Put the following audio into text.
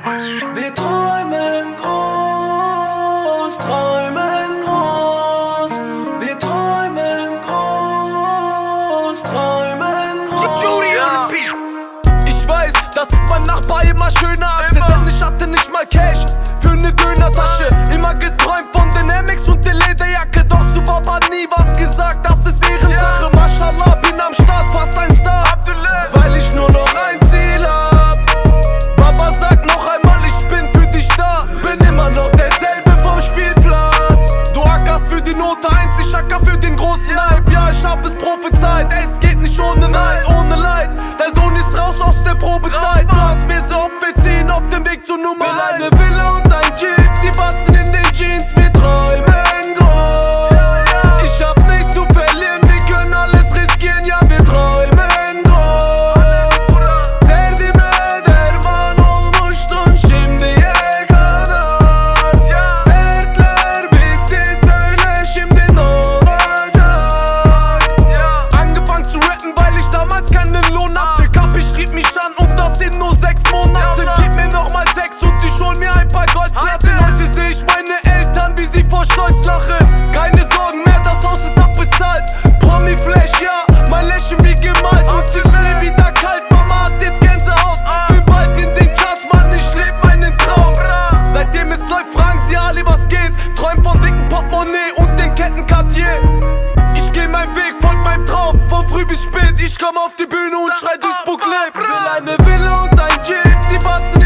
Wir träumen groß, träumen groß. Wir träumen groß, träumen groß. Ich weiß, dass es mein Nachbar immer schöner hatte, denn ich hatte nicht mal Cash für ne Dönertasche. Immer geträumt von den MX und der Lederjacke, doch zu Baba nie was gesagt, das ist Ehrensache. Mashallah, bin am Start, fast ein Star, weil ich nur noch ein Ziel hab. Baba sagt noch einmal, ich bin für dich da, bin immer noch derselbe vom Spielplatz. Du ackerst für die Note 1, ich acker für den großen Hype. Ja, ich hab es prophezeit, es geht nicht ohne Neid, ohne Leid. Dein Sohn ist raus aus der Probezeit, du hast mir so oft verziehen auf dem Weg zur Nummer 1. Eine Villa und ein Jeep, die Batzen in den Jeans, wir träumen groß. Ich hab nichts zu verlieren, wir können alles riskieren, ja, wir träumen groß. Derdime derman olmuştun, şimdiye kadar. Dertler bitti, söyle şimdi ne olacak? Angefangen zu rappen, weil ich damals keinen Lohn hatte. Kapi schrieb mich an und das in nur 6 Monaten. Gib mir nochmal 6 und ich hol mir ein paar Goldplatten. Heute seh ich meine Eltern, wie sie vor Stolz lachen. Keine Sorgen mehr, das Haus ist abbezahlt. Promi-Flash, ja, mein Lächeln wie gemalt. Und es ist nie wieder kalt, Mama hat jetzt Gänsehaut. Bin bald in den Charts, Mann, ich leb meinen Traum. Seitdem es läuft, fragen sie alle, was geht. Träum von dicken Portemonnaie und den Ketten Cartier. Ich geh meinen Weg, folg meinem Traum, von früh bis spät. Ich komm auf die Bühne und schrei durchs Booklet. Will eine Villa und ein Jeep, die Batzen